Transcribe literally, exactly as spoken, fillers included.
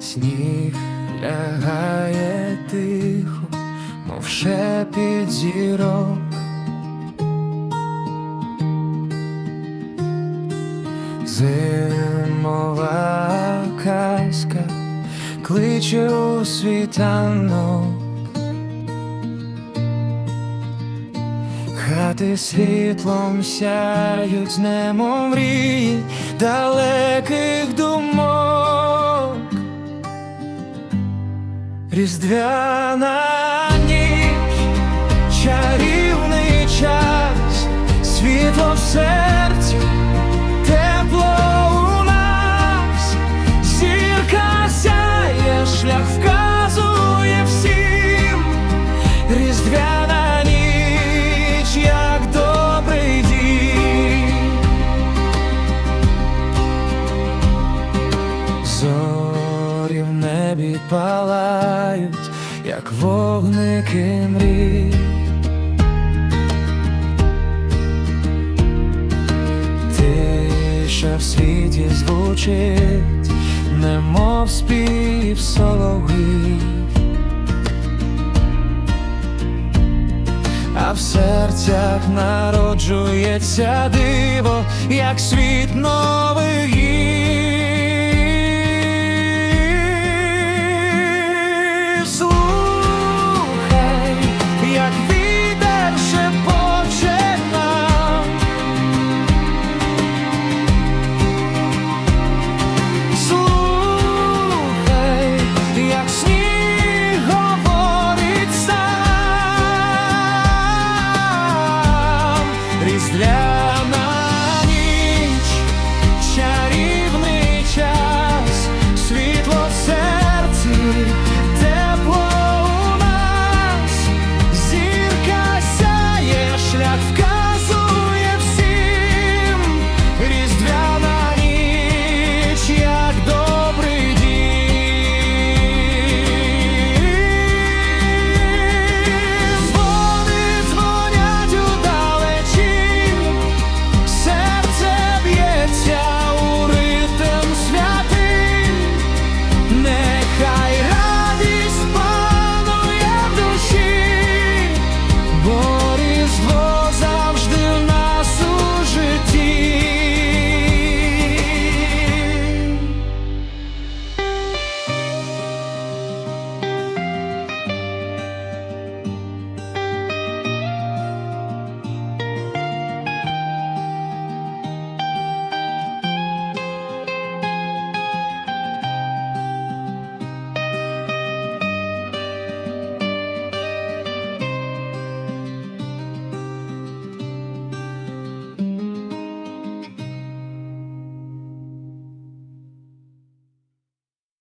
Сніг лягає тихо, мов шепіт зірок. Зимова казка кличе у світанок. Хати світлом сяють, немов мрії далеких думок. Різдвяна ніч, чарівний час, світло в серці, тепло у нас, зірка сяє, шлях вказує всім. Різдвяна ніч, як добрий дім. Зорі в небі палають, як вогники мрій. Тиша в світі звучить, немов спів солов'їв. А в серцях народжується диво, як світ новий.